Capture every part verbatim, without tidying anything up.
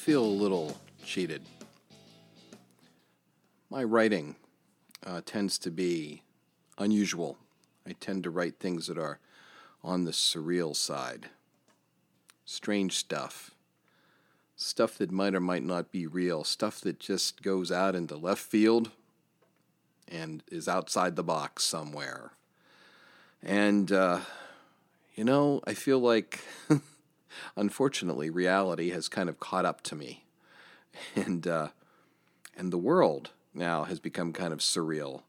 feel a little cheated. My writing uh, tends to be unusual. I tend to write things that are on the surreal side. Strange stuff. Stuff that might or might not be real. Stuff that just goes out into left field and is outside the box somewhere. And, uh, you know, I feel like, unfortunately, reality has kind of caught up to me. And, uh, and the world now has become kind of surreal.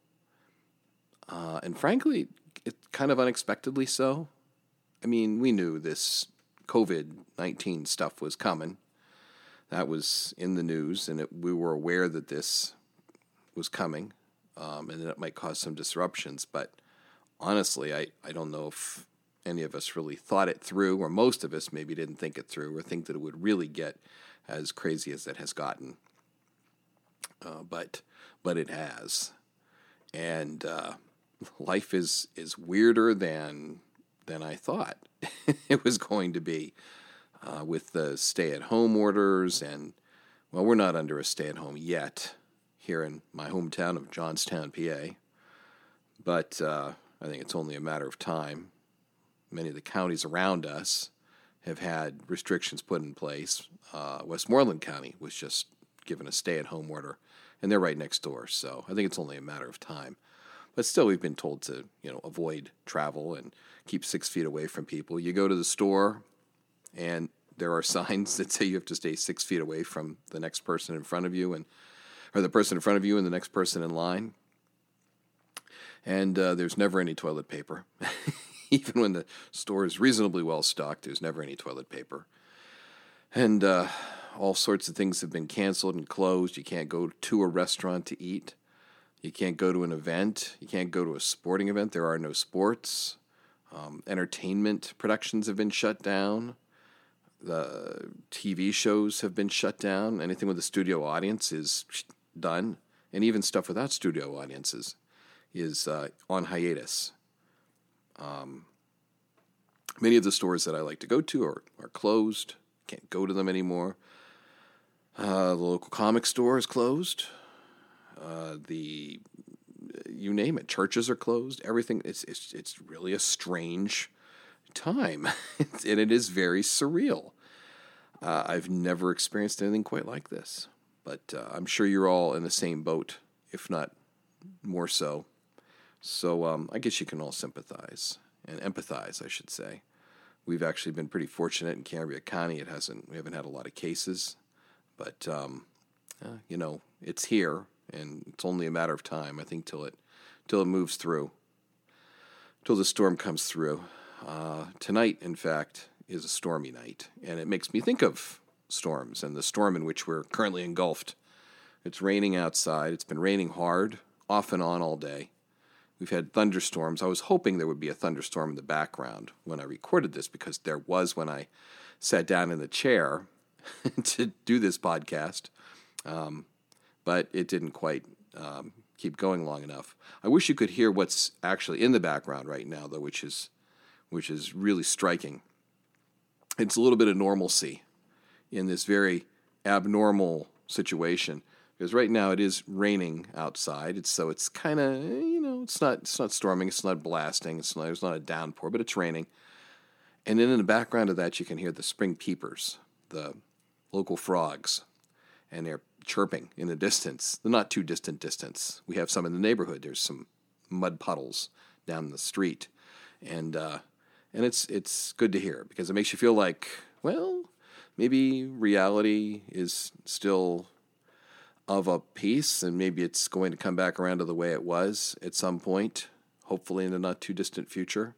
Uh, and frankly, it kind of unexpectedly so. I mean, we knew this covid nineteen stuff was coming. That was in the news, and it, we were aware that this was coming, um, and that it might cause some disruptions. But honestly, I, I don't know if any of us really thought it through, or most of us maybe didn't think it through, or think that it would really get as crazy as it has gotten. Uh, but but it has. And uh, life is, is weirder than than I thought it was going to be, uh, with the stay-at-home orders. And, well, we're not under a stay-at-home yet here in my hometown of Johnstown, P A. But uh, I think it's only a matter of time. Many of the counties around us have had restrictions put in place. Uh, Westmoreland County was just given a stay-at-home order, and they're right next door, so I think it's only a matter of time. But still, we've been told to, you know, avoid travel and keep six feet away from people. You go to the store, and there are signs that say you have to stay six feet away from the next person in front of you, and or the person in front of you and the next person in line. And uh, there's never any toilet paper. Even when the store is reasonably well stocked, there's never any toilet paper. And uh, all sorts of things have been canceled and closed. You can't go to a restaurant to eat. You can't go to an event. You can't go to a sporting event. There are no sports. Um, entertainment productions have been shut down. The T V shows have been shut down. Anything with a studio audience is done. And even stuff without studio audiences is uh, on hiatus. Um, many of the stores that I like to go to are, are closed. Can't go to them anymore. Uh, the local comic store is closed. Uh, the you name it, churches are closed. Everything. It's it's it's really a strange time, and it is very surreal. Uh, I've never experienced anything quite like this, but uh, I'm sure you're all in the same boat, if not more so. So um, I guess you can all sympathize and empathize, I should say. We've actually been pretty fortunate in Cambria County. It hasn't we haven't had a lot of cases, but um, uh, you know, it's here, and it's only a matter of time, I think, till it till it moves through, till the storm comes through. Uh, tonight, in fact, is a stormy night, and it makes me think of storms and the storm in which we're currently engulfed. It's raining outside. It's been raining hard, off and on all day. We've had thunderstorms. I was hoping there would be a thunderstorm in the background when I recorded this, because there was when I sat down in the chair to do this podcast, um, but it didn't quite um, keep going long enough. I wish you could hear what's actually in the background right now, though, which is which is really striking. It's a little bit of normalcy in this very abnormal situation. Because right now it is raining outside, it's, so it's kind of, you know, it's not it's not storming, it's not blasting, it's not, it's not a downpour, but it's raining. And then in the background of that, you can hear the spring peepers, the local frogs, and they're chirping in the distance, the not too distant distance. We have some in the neighborhood. There's some mud puddles down the street, and uh, and it's it's good to hear, because it makes you feel like, well, maybe reality is still of a piece, and maybe it's going to come back around to the way it was at some point, hopefully in the not too distant future.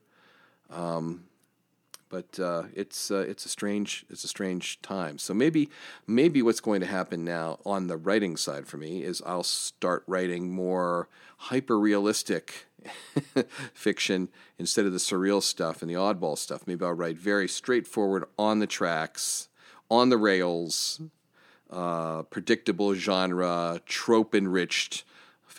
Um, but uh, it's uh, it's a strange it's a strange time. So maybe maybe what's going to happen now on the writing side for me is I'll start writing more hyper realistic fiction instead of the surreal stuff and the oddball stuff. Maybe I'll write very straightforward, on the tracks, on the rails. Uh, predictable genre, trope-enriched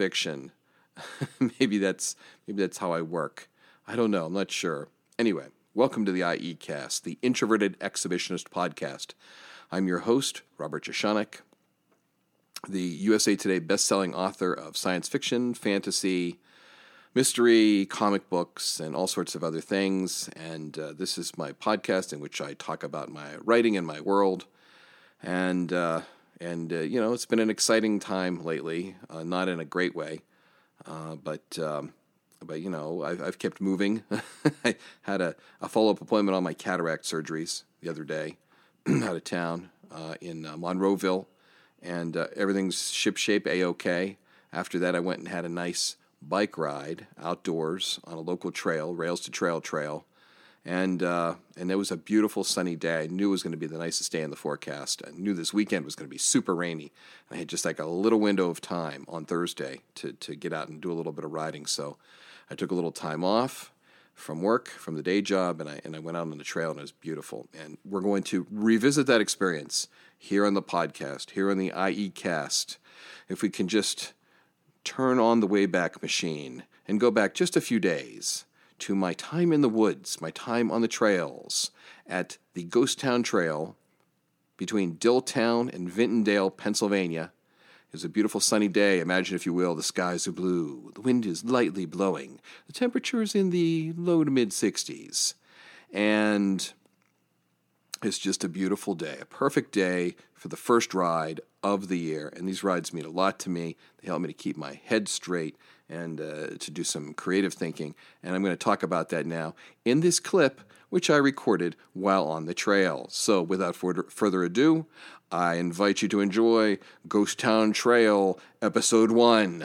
fiction. maybe that's maybe that's how I work. I don't know. I'm not sure. Anyway, Welcome to the I E Cast, the Introverted Exhibitionist Podcast. I'm your host, Robert Jeschonek, the U S A Today best-selling author of science fiction, fantasy, mystery, comic books, and all sorts of other things. And uh, this is my podcast in which I talk about my writing and my world. And, uh, and uh, you know, it's been an exciting time lately, uh, not in a great way, uh, but... Um, But, you know, I've, I've kept moving. I had a, a follow-up appointment on my cataract surgeries the other day out of town uh, in uh, Monroeville, and uh, everything's shipshape, A-OK. After that, I went and had a nice bike ride outdoors on a local trail, Rails to Trail Trail, and uh, and it was a beautiful sunny day. I knew it was going to be the nicest day in the forecast. I knew this weekend was going to be super rainy. I had just like a little window of time on Thursday to, to get out and do a little bit of riding, so I took a little time off from work, from the day job, and I and I went out on the trail, and it was beautiful. And we're going to revisit that experience here on the podcast, here on the I E Cast. If we can just turn on the Wayback Machine and go back just a few days to my time in the woods, my time on the trails at the Ghost Town Trail between Dilltown and Vintondale, Pennsylvania. It was a beautiful sunny day. Imagine, if you will, the skies are blue. The wind is lightly blowing. The temperature is in the low to mid-sixties. And it's just a beautiful day, a perfect day for the first ride of the year. And these rides mean a lot to me. They help me to keep my head straight and uh, to do some creative thinking. And I'm going to talk about that now in this clip, which I recorded while on the trail. So without further ado, I invite you to enjoy Ghost Town Trail, Episode one.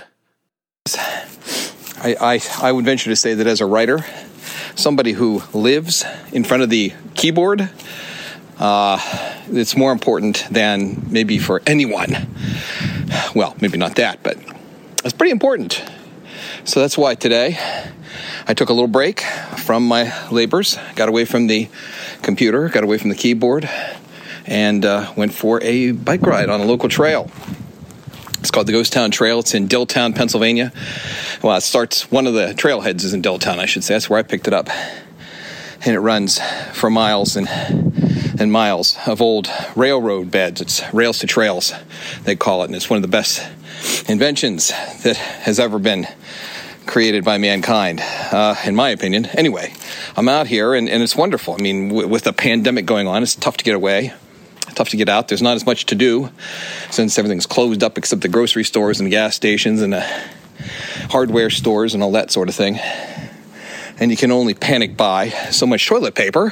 I, I, I would venture to say that as a writer, somebody who lives in front of the keyboard, uh, it's more important than maybe for anyone. Well, maybe not that, but it's pretty important. So that's why today I took a little break from my labors, got away from the computer, got away from the keyboard, and uh, went for a bike ride on a local trail. It's called the Ghost Town Trail. It's in Dilltown, Pennsylvania. Well, it starts, one of the trailheads is in Dilltown, I should say. That's where I picked it up. And it runs for miles and and miles of old railroad beds. It's rails to trails, they call it. And it's one of the best inventions that has ever been created by mankind, uh, in my opinion. Anyway, I'm out here, and, and it's wonderful. I mean, w- with the pandemic going on, it's tough to get away. Tough to get out. There's not as much to do since everything's closed up except the grocery stores and gas stations and the hardware stores and all that sort of thing. And you can only panic buy so much toilet paper.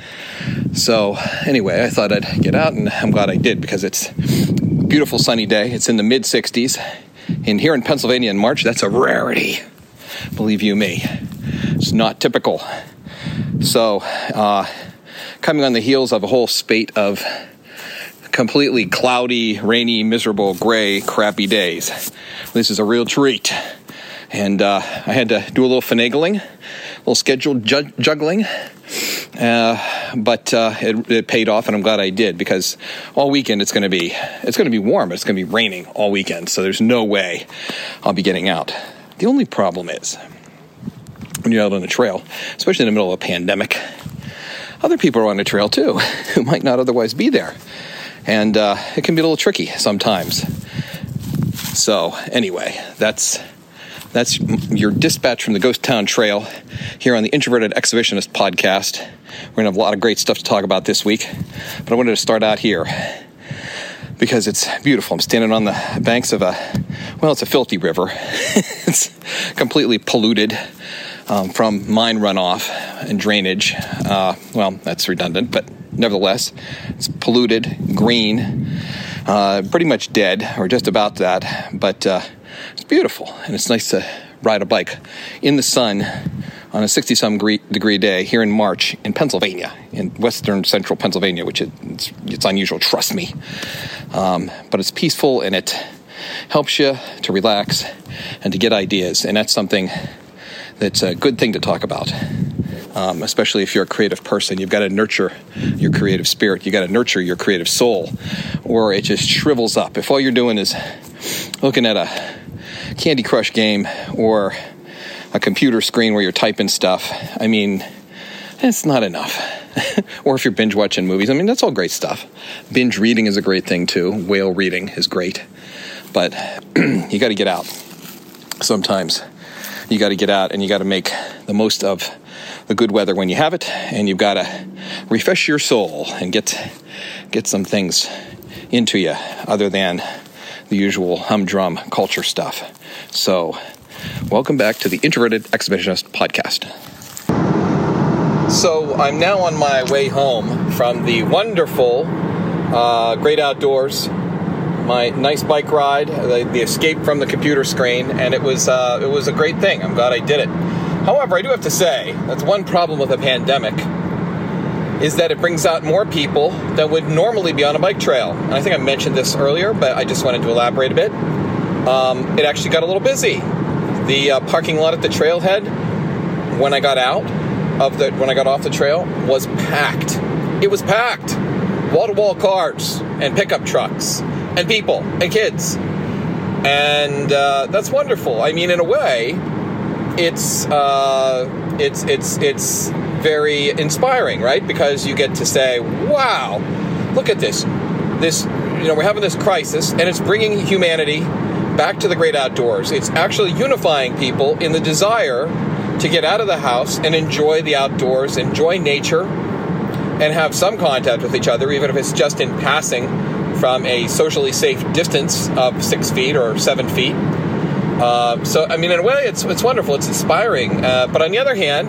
So anyway, I thought I'd get out, and I'm glad I did, because it's a beautiful sunny day. It's in the mid-sixties. And here in Pennsylvania in March, that's a rarity. Believe you me. It's not typical. So, uh, coming on the heels of a whole spate of completely cloudy, rainy, miserable, gray, crappy days, this is a real treat. And uh, I had to do a little finagling, a little scheduled ju- juggling, uh, but uh, it, it paid off, and I'm glad I did, because all weekend it's going to be it's going to be warm, but it's going to be raining all weekend, so there's no way I'll be getting out. The only problem is, when you're out on the trail, especially in the middle of a pandemic, other people are on the trail too, who might not otherwise be there. And uh, it can be a little tricky sometimes. So anyway, that's that's your dispatch from the Ghost Town Trail here on the Introverted Exhibitionist Podcast. We're going to have a lot of great stuff to talk about this week, but I wanted to start out here because it's beautiful. I'm standing on the banks of a, well, it's a filthy river. It's completely polluted um, from mine runoff and drainage. Uh, well, that's redundant, but nevertheless, it's polluted, green, uh, pretty much dead, or just about that, but uh, it's beautiful, and it's nice to ride a bike in the sun on a sixty-some degree day here in March in Pennsylvania, in western central Pennsylvania, which is, it's, it's unusual, trust me, um, but it's peaceful, and it helps you to relax and to get ideas, and that's something that's a good thing to talk about. Um, especially if you're a creative person. You've got to nurture your creative spirit. You've got to nurture your creative soul, or it just shrivels up. If all you're doing is looking at a Candy Crush game or a computer screen where you're typing stuff, I mean, it's not enough. Or if you're binge watching movies, I mean, that's all great stuff. Binge reading is a great thing too. Whale reading is great. But you got to get out. Sometimes you got to get out and you got to make the most of the good weather when you have it, and you've got to refresh your soul and get get some things into you other than the usual humdrum culture stuff. So, welcome back to the Introverted Exhibitionist Podcast. So, I'm now on my way home from the wonderful uh, Great Outdoors, my nice bike ride, the, the escape from the computer screen, and it was uh, it was a great thing. I'm glad I did it. However, I do have to say, that's one problem with a pandemic, is that it brings out more people that would normally be on a bike trail. And I think I mentioned this earlier, but I just wanted to elaborate a bit. Um, it actually got a little busy. The uh, parking lot at the trailhead, when I got out of the, when I got off the trail, was packed. It was packed. Wall-to-wall cars and pickup trucks and people and kids. And uh, that's wonderful. I mean, in a way, it's uh, it's it's it's very inspiring, right? Because you get to say, "Wow, look at this! This, you know, we're having this crisis, and it's bringing humanity back to the great outdoors. It's actually unifying people in the desire to get out of the house and enjoy the outdoors, enjoy nature, and have some contact with each other, even if it's just in passing from a socially safe distance of six feet or seven feet." Uh, so, I mean, in a way, it's it's wonderful. It's inspiring. Uh, but on the other hand,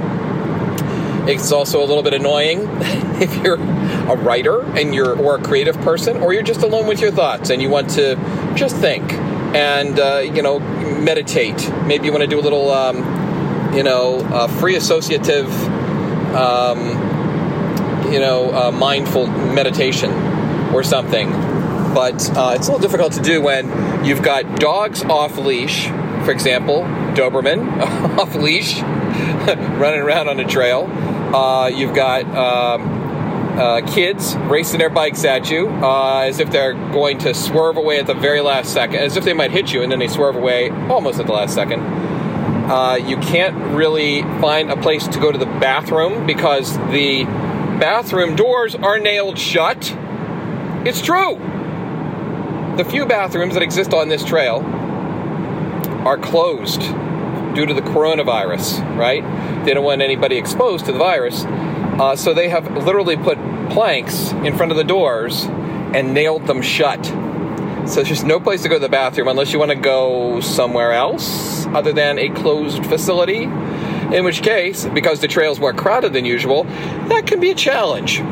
it's also a little bit annoying if you're a writer and you're or a creative person, or you're just alone with your thoughts and you want to just think and uh, you know meditate. Maybe you want to do a little um, you know uh, free associative um, you know uh, mindful meditation or something. But uh, it's a little difficult to do when you've got dogs off leash, for example, Doberman off leash, running around on a trail. Uh, you've got um, uh, kids racing their bikes at you uh, as if they're going to swerve away at the very last second, as if they might hit you, and then they swerve away almost at the last second. Uh, you can't really find a place to go to the bathroom because the bathroom doors are nailed shut. It's true. The few bathrooms that exist on this trail are closed due to the coronavirus, right? They don't want anybody exposed to the virus. Uh, so they have literally put planks in front of the doors and nailed them shut. So there's just no place to go to the bathroom unless you want to go somewhere else other than a closed facility. In which case, because the trail's more crowded than usual, that can be a challenge.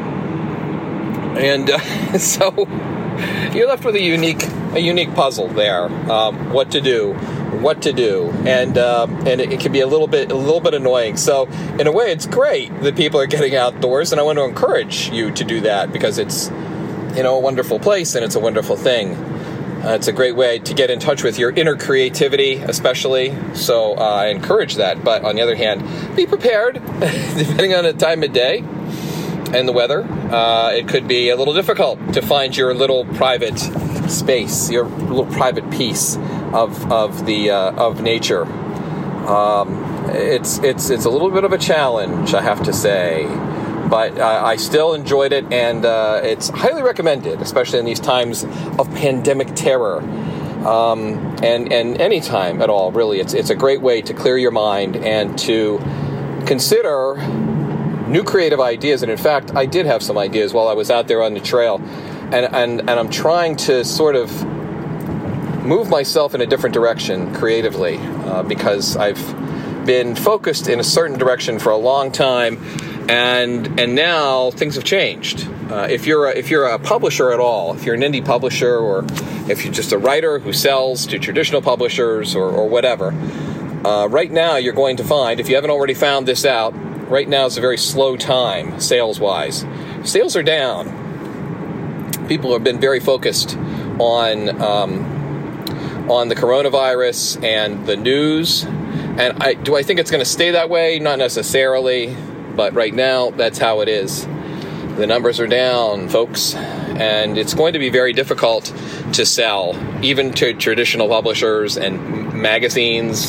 And uh, so you're left with a unique, a unique puzzle there. Um, what to do, what to do, and uh, and it, it can be a little bit, a little bit annoying. So in a way, it's great that people are getting outdoors, and I want to encourage you to do that because it's, you know, a wonderful place and it's a wonderful thing. Uh, it's a great way to get in touch with your inner creativity, especially. So uh, I encourage that. But on the other hand, be prepared, depending on the time of day and the weather. Uh, it could be a little difficult to find your little private space, your little private piece of of the uh, of nature. Um, it's it's it's a little bit of a challenge, I have to say, but uh, I still enjoyed it, and uh, it's highly recommended, especially in these times of pandemic terror. Um, and and any time at all, really, it's it's a great way to clear your mind and to consider new creative ideas. And in fact, I did have some ideas while I was out there on the trail, and and, and I'm trying to sort of move myself in a different direction creatively uh, because I've been focused in a certain direction for a long time, and and now things have changed. Uh, if you're a, if you're a publisher at all, if you're an indie publisher, or if you're just a writer who sells to traditional publishers or, or whatever, uh, right now you're going to find, if you haven't already found this out, right now is a very slow time sales-wise. Sales are down. People have been very focused on um, on the coronavirus and the news. And I, do I think it's going to stay that way? Not necessarily, but right now that's how it is. The numbers are down, folks, and it's going to be very difficult to sell, even to traditional publishers and magazines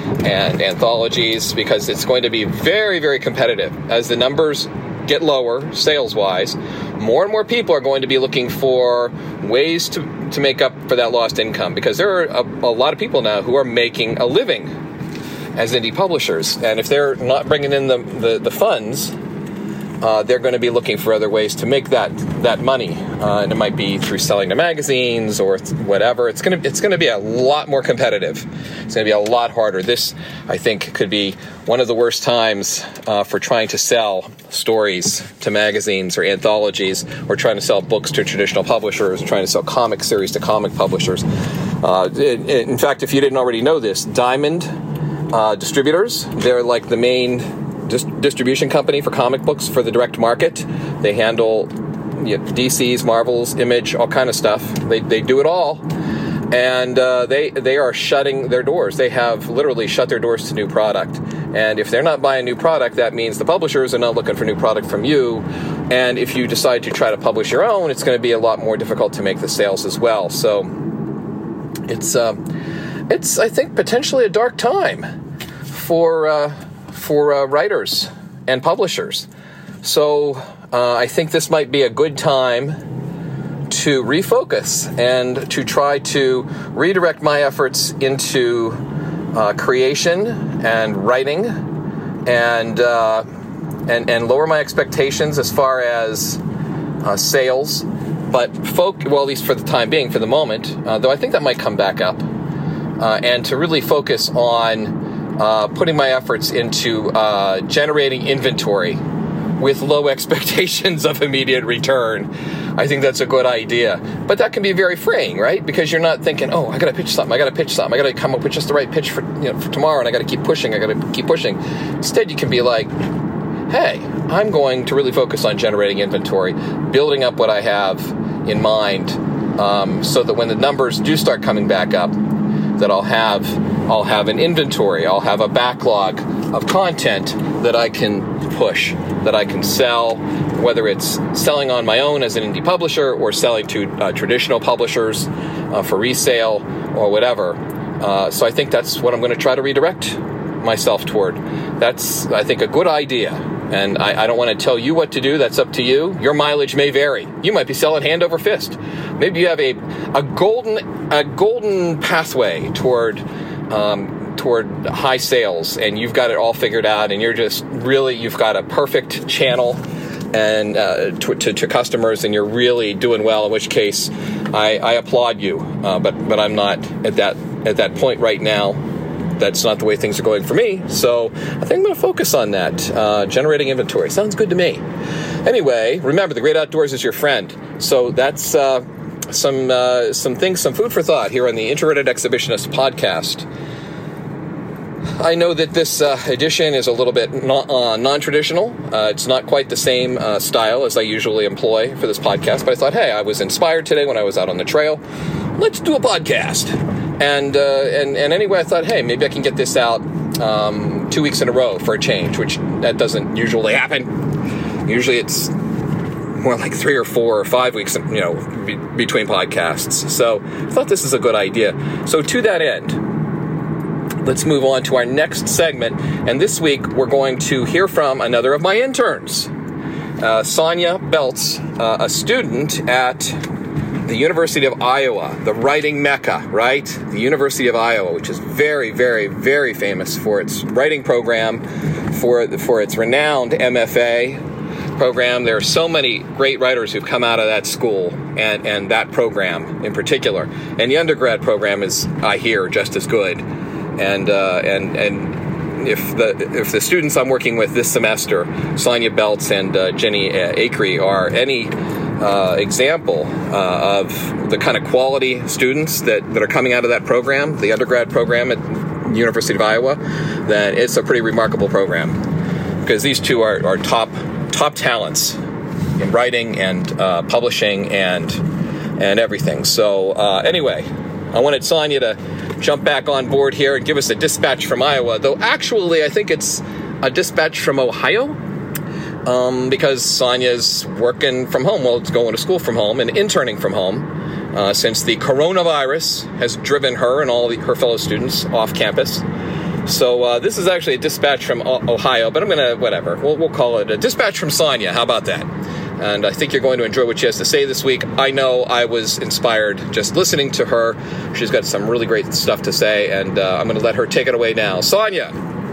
and anthologies, because it's going to be very, very competitive. As the numbers get lower, sales-wise, more and more people are going to be looking for ways to, to make up for that lost income, because there are a, a lot of people now who are making a living as indie publishers. And if they're not bringing in the, the, the funds, uh, they're going to be looking for other ways to make that that money. Uh, and it might be through selling to magazines or whatever. It's going to it's going to be a lot more competitive. It's going to be a lot harder. This, I think, could be one of the worst times uh, for trying to sell stories to magazines or anthologies, or trying to sell books to traditional publishers, trying to sell comic series to comic publishers. Uh, in, in fact, if you didn't already know this, Diamond uh, Distributors, they're like the main dis- distribution company for comic books for the direct market. They handle you know, D C's, Marvel's, Image, all kind of stuff. They they do it all. And uh, they they are shutting their doors. They have literally shut their doors to new product. And if they're not buying new product, that means the publishers are not looking for new product from you. And if you decide to try to publish your own, it's going to be a lot more difficult to make the sales as well. So it's uh, it's I think potentially a dark time for uh, for uh, writers and publishers. So uh, I think this might be a good time to refocus and to try to redirect my efforts into uh, creation and writing, and uh, and and lower my expectations as far as uh, sales. But folk, well, at least for the time being, for the moment, uh, though I think that might come back up, uh, and to really focus on uh, putting my efforts into uh, generating inventory with low expectations of immediate return. I think that's a good idea. But that can be very freeing, right? Because you're not thinking, oh, I got to pitch something, I got to pitch something, I got to come up with just the right pitch for, you know, for tomorrow, and I got to keep pushing, I got to keep pushing. Instead, you can be like, hey, I'm going to really focus on generating inventory, building up what I have in mind, um, so that when the numbers do start coming back up, that I'll have I'll have an inventory, I'll have a backlog of content that I can push, that I can sell, whether it's selling on my own as an indie publisher or selling to uh, traditional publishers uh, for resale or whatever. Uh, so I think that's what I'm going to try to redirect myself toward. That's, I think, a good idea. And I, I don't want to tell you what to do. That's up to you. Your mileage may vary. You might be selling hand over fist. Maybe you have a a golden a golden pathway toward um, toward high sales, and you've got it all figured out, and you're just really you've got a perfect channel and uh, to, to, to customers, and you're really doing well. In which case, I, I applaud you. Uh, but but I'm not at that at that point right now. That's not the way things are going for me. So I think I'm going to focus on that. Uh, generating inventory. Sounds good to me. Anyway, remember, the great outdoors is your friend. So that's uh, some uh, some things, some food for thought here on the Introverted Exhibitionist podcast. I know that this uh, edition is a little bit non- uh, non-traditional. Uh, it's not quite the same uh, style as I usually employ for this podcast, but I thought, hey, I was inspired today when I was out on the trail. Let's do a podcast. And, uh, and and anyway, I thought, hey, maybe I can get this out um, two weeks in a row for a change, which that doesn't usually happen. Usually it's more like three or four or five weeks, you know, be, between podcasts. So I thought this is a good idea. So to that end, let's move on to our next segment. And this week, we're going to hear from another of my interns, uh, Sonia Beltz, uh, a student at the University of Iowa, the writing mecca, right? The University of Iowa, which is very, very, very famous for its writing program, for for its renowned M F A program. There are so many great writers who've come out of that school and, and that program in particular. And the undergrad program is, I hear, just as good. And uh, and and if the if the students I'm working with this semester, Sonia Beltz and uh, Jenny Acree, are any Uh, example uh, of the kind of quality students that, that are coming out of that program, the undergrad program at University of Iowa, then it's a pretty remarkable program, because these two are, are top top talents in writing and uh, publishing and and everything. So uh, anyway, I wanted Sonia to jump back on board here and give us a dispatch from Iowa, though actually I think it's a dispatch from Ohio. Um, because Sonia's working from home, well, it's going to school from home and interning from home, uh, since the coronavirus has driven her and all the, her fellow students off campus. So uh, this is actually a dispatch from o- Ohio, but I'm going to, whatever, we'll, we'll call it a dispatch from Sonia. How about that? And I think you're going to enjoy what she has to say this week. I know I was inspired just listening to her. She's got some really great stuff to say, and uh, I'm going to let her take it away now. Sonia!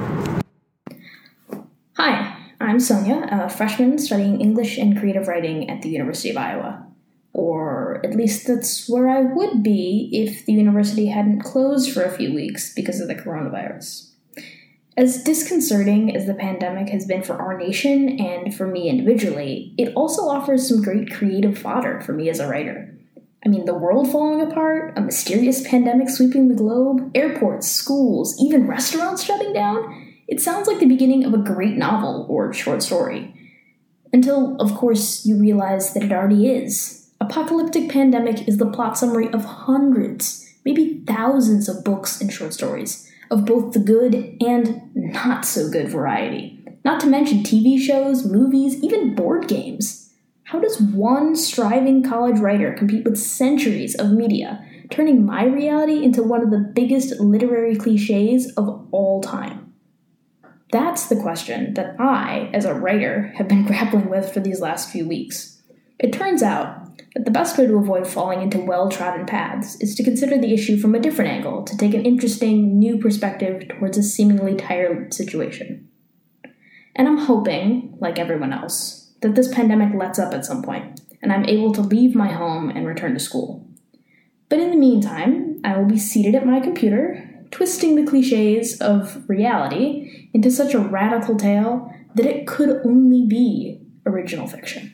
Hi, I'm Sonia, a freshman studying English and creative writing at the University of Iowa. Or at least that's where I would be if the university hadn't closed for a few weeks because of the coronavirus. As disconcerting as the pandemic has been for our nation and for me individually, it also offers some great creative fodder for me as a writer. I mean, the world falling apart, a mysterious pandemic sweeping the globe, airports, schools, even restaurants shutting down. It sounds like the beginning of a great novel or short story. Until, of course, you realize that it already is. Apocalyptic Pandemic is the plot summary of hundreds, maybe thousands of books and short stories, of both the good and not-so-good variety. Not to mention T V shows, movies, even board games. How does one striving college writer compete with centuries of media, turning my reality into one of the biggest literary cliches of all time? That's the question that I, as a writer, have been grappling with for these last few weeks. It turns out that the best way to avoid falling into well-trodden paths is to consider the issue from a different angle, to take an interesting, new perspective towards a seemingly tired situation. And I'm hoping, like everyone else, that this pandemic lets up at some point, and I'm able to leave my home and return to school. But in the meantime, I will be seated at my computer, twisting the cliches of reality into such a radical tale that it could only be original fiction.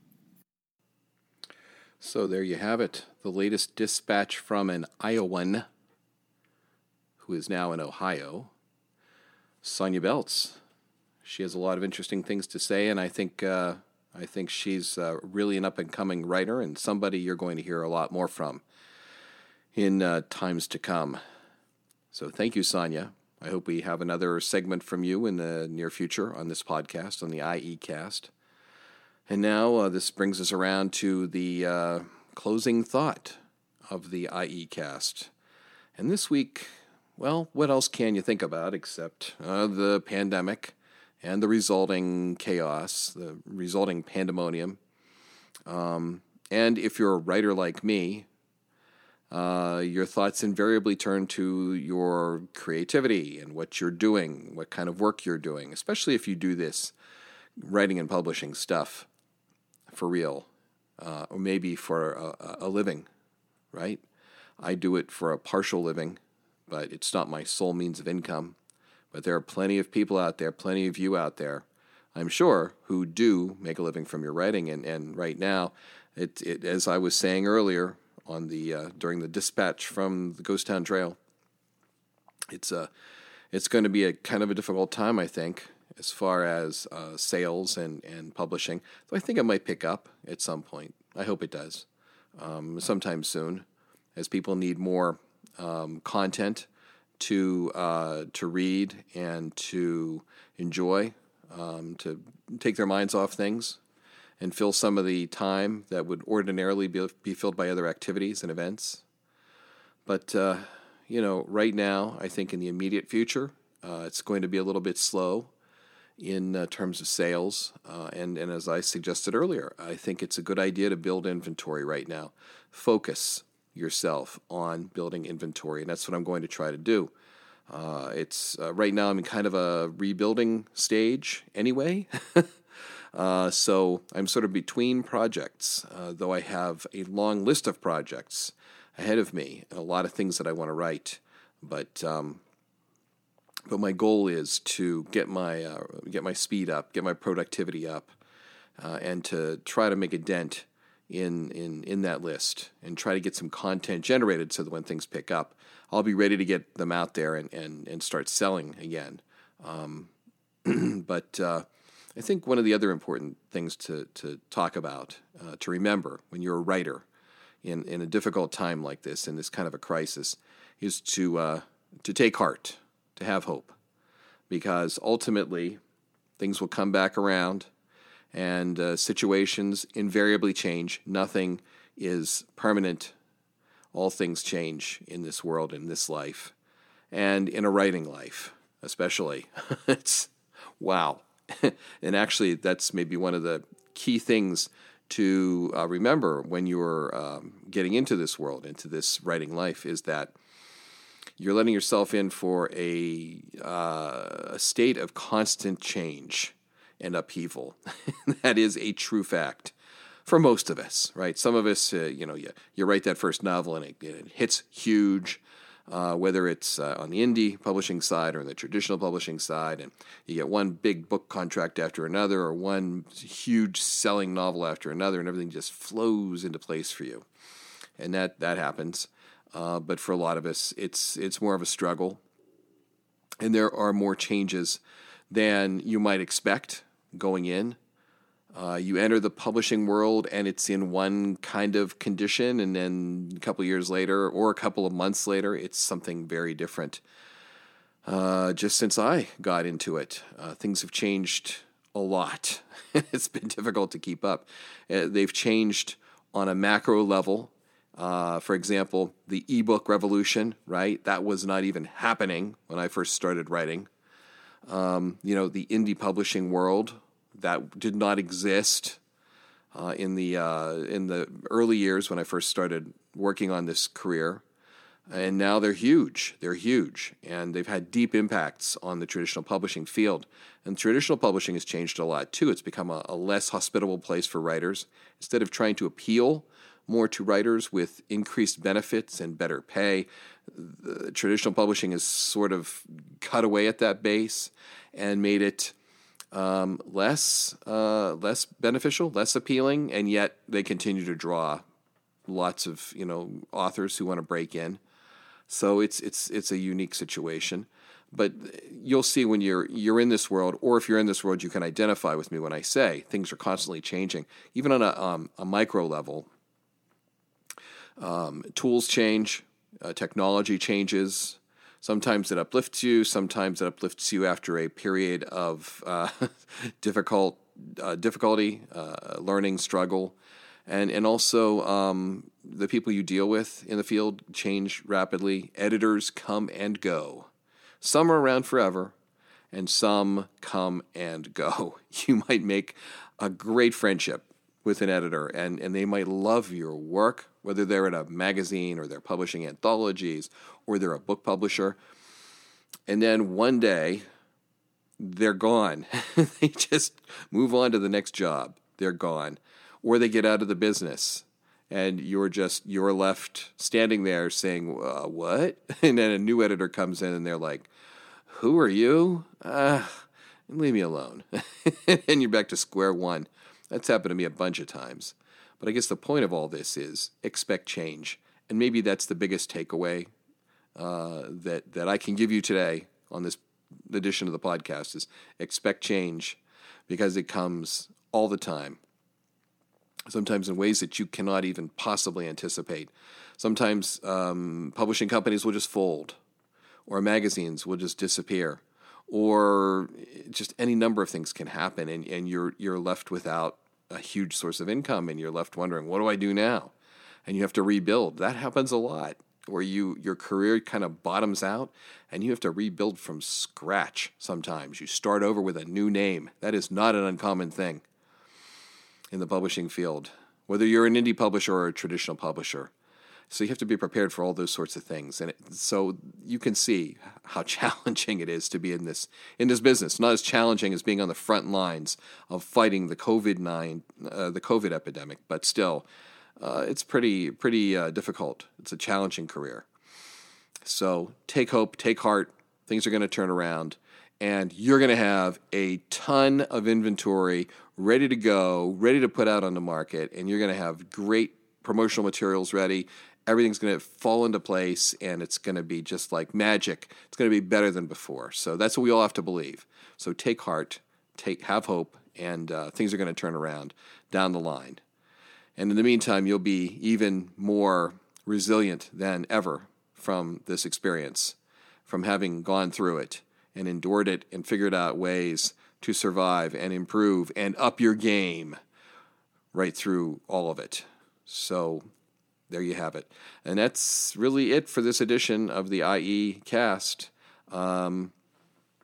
So there you have it, the latest dispatch from an Iowan who is now in Ohio, Sonia Beltz. She has a lot of interesting things to say, and I think uh, I think she's uh, really an up-and-coming writer and somebody you're going to hear a lot more from in uh, times to come. So thank you, Sonia. I hope we have another segment from you in the near future on this podcast, on the I E Cast. And now uh, this brings us around to the uh, closing thought of the I E Cast. And this week, well, what else can you think about except uh, the pandemic and the resulting chaos, the resulting pandemonium. Um, and if you're a writer like me, uh, your thoughts invariably turn to your creativity and what you're doing, what kind of work you're doing, especially if you do this writing and publishing stuff for real, uh, or maybe for a, a living, right? I do it for a partial living, but it's not my sole means of income. But there are plenty of people out there, plenty of you out there, I'm sure, who do make a living from your writing. And, and right now, it, it as I was saying earlier on the uh, during the dispatch from the Ghost Town Trail, it's a it's going to be a kind of a difficult time, I think, as far as uh, sales and, and publishing. So I think it might pick up at some point. I hope it does, um, sometime soon, as people need more um, content to uh, to read and to enjoy, um, to take their minds off things and fill some of the time that would ordinarily be, be filled by other activities and events. But, uh, you know, right now, I think in the immediate future, uh, it's going to be a little bit slow in uh, terms of sales. Uh, and, and as I suggested earlier, I think it's a good idea to build inventory right now. Focus yourself on building inventory, and that's what I'm going to try to do. Uh, it's uh, right now I'm in kind of a rebuilding stage anyway. uh, so I'm sort of between projects, uh, though I have a long list of projects ahead of me and a lot of things that I want to write. But um, but my goal is to get my uh, get my speed up, get my productivity up, uh, and to try to make a dent in, in, in that list and try to get some content generated so that when things pick up, I'll be ready to get them out there and, and, and start selling again. Um, but uh, I think one of the other important things to, to talk about, uh, to remember when you're a writer in, in a difficult time like this, in this kind of a crisis, is to uh, to take heart, to have hope. Because ultimately, things will come back around and uh, situations invariably change. Nothing is permanent. All things change in this world, in this life, and in a writing life. especially. It's wow. And actually, that's maybe one of the key things to uh, remember when you're um, getting into this world, into this writing life, is that you're letting yourself in for a, uh, a state of constant change and upheaval. That is a true fact for most of us, right? Some of us, uh, you know, you, you write that first novel and it, it hits huge, uh, whether it's uh, on the indie publishing side or on the traditional publishing side, and you get one big book contract after another or one huge selling novel after another, and everything just flows into place for you. And that, that happens. Uh, but for a lot of us, it's it's more of a struggle. And there are more changes than you might expect going in. Uh, you enter the publishing world and it's in one kind of condition, and then a couple of years later or a couple of months later, it's something very different. Uh, just since I got into it, uh, things have changed a lot. It's been difficult to keep up. Uh, they've changed on a macro level. Uh, for example, the ebook revolution, right? That was not even happening when I first started writing. Um, you know, the indie publishing world, that did not exist uh, in the uh, in the early years when I first started working on this career. And now they're huge. They're huge. And they've had deep impacts on the traditional publishing field. And traditional publishing has changed a lot, too. It's become a, a less hospitable place for writers. Instead of trying to appeal more to writers with increased benefits and better pay, the traditional publishing has sort of cut away at that base and made it um, less uh, less beneficial, less appealing, and yet they continue to draw lots of, you know, authors who want to break in. So it's it's it's a unique situation. But you'll see when you're you're in this world, or if you're in this world, you can identify with me when I say things are constantly changing, even on a um, a micro level. Um, tools change, uh, technology changes. Sometimes it uplifts you. Sometimes it uplifts you after a period of uh, difficult uh, difficulty, uh, learning, struggle, and and also um, the people you deal with in the field change rapidly. Editors come and go. Some are around forever, and some come and go. You might make a great friendship with an editor, and, and they might love your work, whether they're at a magazine or they're publishing anthologies or they're a book publisher. And then one day, they're gone. They just move on to the next job. They're gone. Or they get out of the business, and you're just, you're left standing there saying, uh, what? And then a new editor comes in, and they're like, who are you? Uh, leave me alone. And you're back to square one. That's happened to me a bunch of times. But I guess the point of all this is expect change. And maybe that's the biggest takeaway uh, that, that I can give you today on this edition of the podcast is expect change, because it comes all the time. Sometimes in ways that you cannot even possibly anticipate. Sometimes um, publishing companies will just fold, or magazines will just disappear, or just any number of things can happen, and, and you're you're left without a huge source of income, and you're left wondering, what do I do now? And you have to rebuild. That happens a lot, where you your career kind of bottoms out, and you have to rebuild from scratch sometimes. You start over with a new name. That is not an uncommon thing in the publishing field, whether you're an indie publisher or a traditional publisher. So you have to be prepared for all those sorts of things. And it, so you can see how challenging it is to be in this in this business. Not as challenging as being on the front lines of fighting the COVID nine, uh, the COVID epidemic, but still, uh, it's pretty pretty uh, difficult. It's a challenging career. So take hope, take heart. Things are going to turn around, and you're going to have a ton of inventory ready to go, ready to put out on the market, and you're going to have great promotional materials ready. Everything's going to fall into place, and it's going to be just like magic. It's going to be better than before. So that's what we all have to believe. So take heart, take have hope, and uh, things are going to turn around down the line. And in the meantime, you'll be even more resilient than ever from this experience, from having gone through it and endured it and figured out ways to survive and improve and up your game right through all of it. So there you have it. And that's really it for this edition of the I E Cast. Um,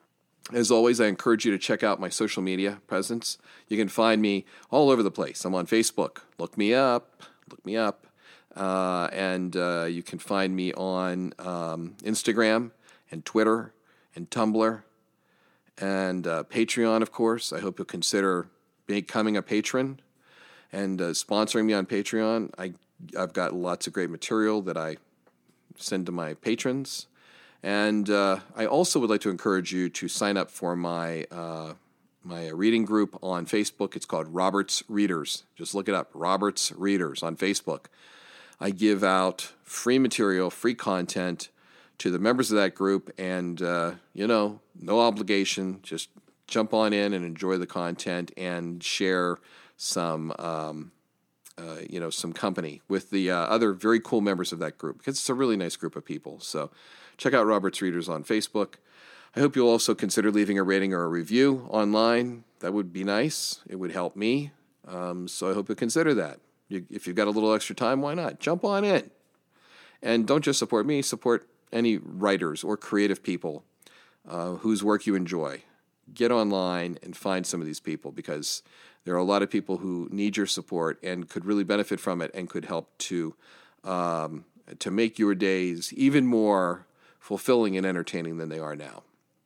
As always, I encourage you to check out my social media presence. You can find me all over the place. I'm on Facebook. Look me up. Look me up. Uh, and uh, you can find me on um, Instagram and Twitter and Tumblr and uh, Patreon, of course. I hope you'll consider becoming a patron and uh, sponsoring me on Patreon. I, I've got lots of great material that I send to my patrons. And uh, I also would like to encourage you to sign up for my uh, my reading group on Facebook. It's called Robert's Readers. Just look it up, Robert's Readers on Facebook. I give out free material, free content to the members of that group, and, uh, you know, no obligation. Just jump on in and enjoy the content and share some, um, uh, you know, some company with the uh, other very cool members of that group, because it's a really nice group of people. So check out Robert's Readers on Facebook. I hope you'll also consider leaving a rating or a review online. That would be nice. It would help me. Um, so I hope you'll consider that. You, if you've got a little extra time, why not? Jump on in. And don't just support me, support any writers or creative people uh, whose work you enjoy. Get online and find some of these people, because there are a lot of people who need your support and could really benefit from it and could help to um, to make your days even more fulfilling and entertaining than they are now.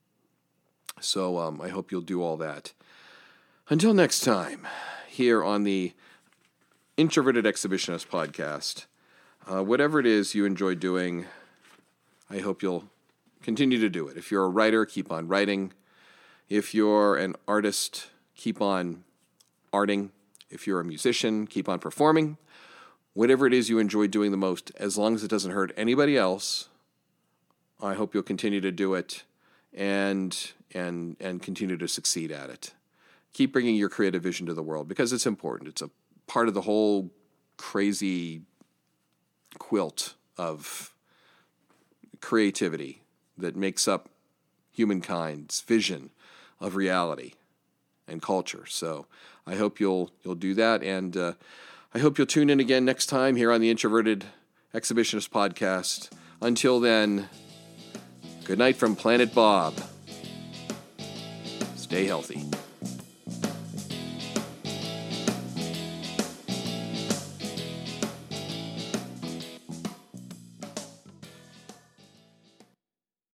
So um, I hope you'll do all that. Until next time, here on the Introverted Exhibitionist podcast, uh, whatever it is you enjoy doing, I hope you'll continue to do it. If you're a writer, keep on writing. If you're an artist, keep on arting. If you're a musician, keep on performing. Whatever it is you enjoy doing the most, as long as it doesn't hurt anybody else, I hope you'll continue to do it and and and continue to succeed at it. Keep bringing your creative vision to the world, because it's important. It's a part of the whole crazy quilt of creativity that makes up humankind's vision of reality and culture. So I hope you'll you'll do that, and uh, I hope you'll tune in again next time here on the Introverted Exhibitionist podcast. Until then, good night from Planet Bob. Stay healthy.